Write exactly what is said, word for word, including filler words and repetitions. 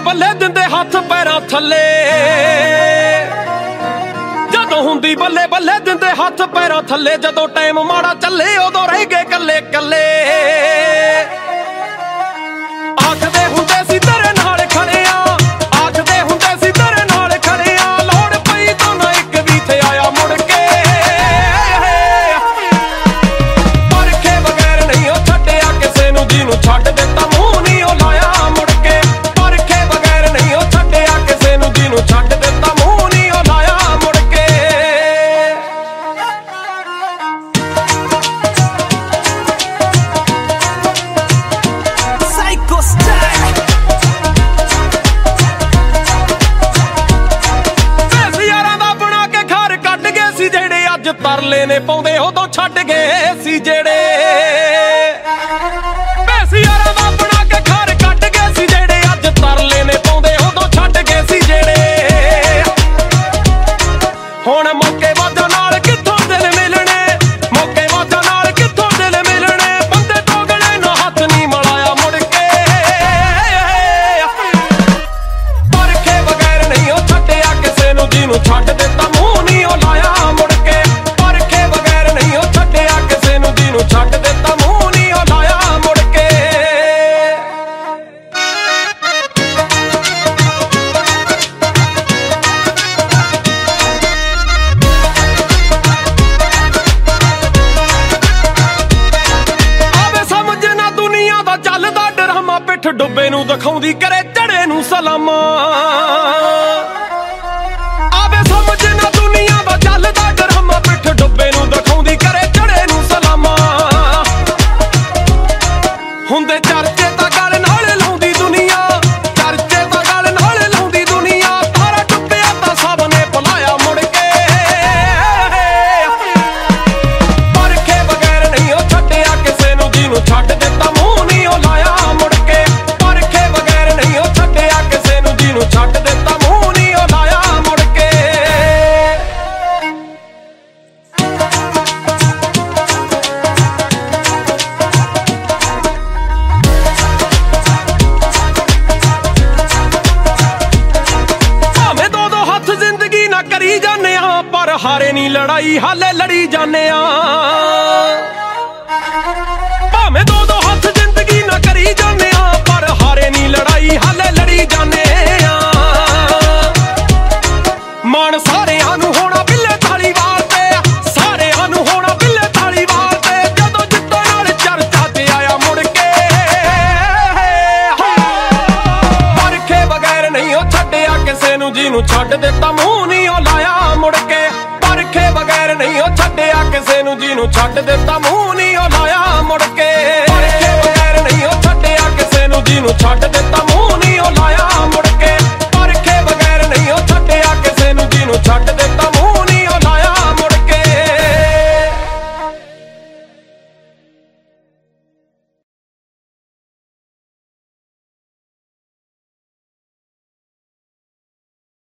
ਬੱਲੇ ਦਿੰਦੇ ਹੱਥ ਪੈਰਾਂ ਥੱਲੇ ਜਦੋਂ ਹੁੰਦੀ ਬੱਲੇ ਬੱਲੇ ਦਿੰਦੇ ਹੱਥ ਪੈਰਾਂ ਥੱਲੇ ਜਦੋਂ ਟਾਈਮ ਮਾੜਾ ਚੱਲੇ ਉਦੋਂ ਰਹਿ ਗਏ ਕੱਲੇ ਕੱਲੇ ਆਖਦੇ ਹੁੰਦੇ ਸੀ ਤੇਰੇ ਨਾਲ ਖੜੇ ਆ ਆਖਦੇ ਹੁੰਦੇ ਸੀ ਤੇਰੇ ਨਾਲ ਖੜੇ ਆ ਲੋੜ ਪਈ ਤਾਂ ਨਾ ਇੱਕ ਵੀ ਥੇ ਆਇਆ ਮੁੜ ਕੇ ਪਰਖੇ ਬਗੈਰ ਨਹੀਂ ਉਹ ਛੱਡਿਆ ਕਿਸੇ ਨੂੰ ਜਿਹਨੂੰ ਛੱਡ ਦਿੱਤਾ ਮੂੰਹ ਨਹੀਂ ਉਹ ਲਾਇਆ ਮੁੜ ਕੇ ਪਰਖੇ ਬਗੈਰ ਨਹੀਂ ਉਹ ਛੱਡਿਆ ਕਿਸੇ ਨੂੰ ਜਿਹਨੂੰ ਛੱਡ ਦਿੱਤਾ ਮੂੰਹ ਨਹੀਂ ਉਹ ਲਾਇਆ ਮੁੜ ਕੇ ਸਾਈਕੋ ਸਟਾਈਲ ਪੈਸੇ ਯਾਰਾਂ ਦਾ ਬਣਾ ਕੇ ਘਰ ਕੱਢ ਗਏ ਸੀ ਜਿਹੜੇ ਅੱਜ ਤਰਲੇ ਨੇ ਪਾਉਂਦੇ ਉਦੋਂ ਛੱਡ ਗਏ ਸੀ ਜਿਹੜੇ ਪੈਸੇ ਯਾਰਾਂ ਦਾ ਬਣਾ ਕੇ ਘਰ ਕੱਢ ਗਏ ਸੀ ਜਿਹੜੇ ਅੱਜ ਤਰਲੇ ਨੇ ਪਾਉਂਦੇ ਉਦੋਂ ਛੱਡ ਗਏ ਸੀ ਜਿਹੜੇ ਹੁਣ ਮੌਕੇ ਵਾਜਾਂ ਨਾਲ ਕਿੱਥੋਂ ਦਿਲ ਮਿਲਣੇ ਮੌਕੇ ਵਾਜਾਂ ਨਾਲ ਕਿੱਥੋਂ ਦਿਲ ਮਿਲਣੇ ਬੰਦੇ ਟੋਗਲੇ ਨਾ ਹੱਥ ਨਹੀਂ ਮਿਲਾਇਆ ਮੁੜ ਕੇ ਪਰਖੇ ਬਗੈਰ ਨਹੀਂ ਉਹ ਛੱਡਿਆ ਕਿਸੇ ਨੂੰ ਜਿਹਨੂੰ ਛੱਡ ਦਿੱਤਾ ਮੂੰਹ ਨਹੀਂ ਉਹ ਲਾਇਆ ਮੁੜ ਕੇ ਪਰਖੇ ਬਗੈਰ ਨਹੀਂ ਉਹ ਛੱਡਿਆ ਕਿਸੇ ਨੂੰ ਜਿਹਨੂੰ ਛੱਡ ਦਿੱਤਾ ਮੂੰਹ ਨਹੀਂ ਉਹ ਲਾਇਆ ਮੁੜ ਕੇ ਆਵੇ ਸਮਝ ਨਾ ਦੁਨੀਆ ਦਾ ਚੱਲਦਾ ਡਰਾਮਾ ਪਿੱਠ ਡੁੱਬੇ ਨੂੰ ਦਿਖਾਉਂਦੀ ਕਰੇ ਚੜੇ ਨੂੰ ਸਲਾਮਾਂ ਆਵੇ ਸਮਝ ਨਾ ਦੁਨੀਆ ਦਾ ਚੱਲਦਾ ਡਰਾਮਾ ਪਿੱਠ ਡੁੱਬੇ ਨੂੰ ਦਿਖਾਉਂਦੀ ਕਰੇ ਚੜੇ ਨੂੰ ਸਲਾਮਾਂ ਹੁੰਦੇ ਚਰਚੇ ਤਾਂ ਗੱਲ ਨਾਲ ਲਾਉਂਦੀ ਦੁਨੀਆ ਚਰਚੇ ਤਾਂ ਗੱਲ ਨਾਲ ਲਾਉਂਦੀ ਦੁਨੀਆ ਤਾਰਾ ਡੁੱਬਿਆ ਤਾਂ ਸਭ ਨੇ ਭੁਲਾਇਆ ਮੁੜ ਕੇ ਪਰਖੇ ਬਗੈਰ ਨਹੀਂ ਉਹ ਛੱਡਿਆ ਕਿਸੇ ਨੂੰ ਜਿਹਨੂੰ ਛੱਡ ਦਿੱਤਾ ਮੂੰਹ ਨਹੀਂ ਉਹ ਲਾਇਆ ਮੁੜ ਕੇ ਪਰਖੇ ਬਗੈਰ ਨਹੀਂ ਉਹ ਛੱਡਿਆ ਕਿਸੇ ਨੂੰ ਜਿਹਨੂੰ ਛੱਡ ਦਿੱਤਾ ਮੂੰਹ ਨਹੀਂ ਉਹ ਲਾਇਆ ਮੁੜ ਕੇ ਭਾਵੇਂ ਦੋ ਦੋ ਹੱਥ ਜ਼ਿੰਦਗੀ ਨਾ ਕਰੀ ਜਾਂਦੇ ਆ ਪਰ ਹਾਰੇ ਨਹੀਂ ਲੜਾਈ ਹਾਲੇ ਲੜੀ ਜਾਂਦੇ ਆ ਭਾਵੇਂ ਦੋ ਦੋ ਹੱਥ ਜ਼ਿੰਦਗੀ ਨਾ ਕਰੀ ਜਾਂਦੇ ਆ ਪਰ ਹਾਰੇ ਨਹੀਂ ਲੜਾਈ ਹਾਲੇ ਲੜੀ ਜਾਂਦੇ ਆ ਮਾਣ ਸਾਰਿਆਂ ਨੂੰ ਹੋਣਾ ਬਿੱਲੇ ਧਾਲੀਵਾਲ ਤੇ ਸਾਰਿਆਂ ਨੂੰ ਹੋਣਾ ਬਿੱਲੇ ਧਾਲੀਵਾਲ ਤੇ ਜਦੋਂ ਜਿੱਤਾਂ ਨਾਲ ਚਰਚਾ ਤੇ ਆਇਆ ਮੁੜ ਕੇ ਪਰਖੇ ਬਗੈਰ ਨਹੀਂ ਉਹ ਛੱਡਿਆ ਕਿਸੇ ਨੂੰ ਜਿਹਨੂੰ ਛੱਡ ਦਿੱਤਾ ਮੂੰਹ ਨਹੀਂ ਉਹ ਲਾਇਆ ਮੁੜ ਕੇ ਪਰਖੇ ਬਗੈਰ ਨਹੀਂ ਉਹ ਛੱਡਿਆ ਕਿਸੇ ਨੂੰ ਜਿਹਨੂੰ ਛੱਡ ਦਿੱਤਾ ਮੂੰਹ ਨਹੀਂ ਉਹ ਲਾਇਆ ਮੁੜ ਕੇ ਪਰਖੇ ਬਗੈਰ ਨਹੀਂ ਉਹ ਛੱਡਿਆ ਕਿਸੇ ਨੂੰ ਜਿਹਨੂੰ ਛੱਡ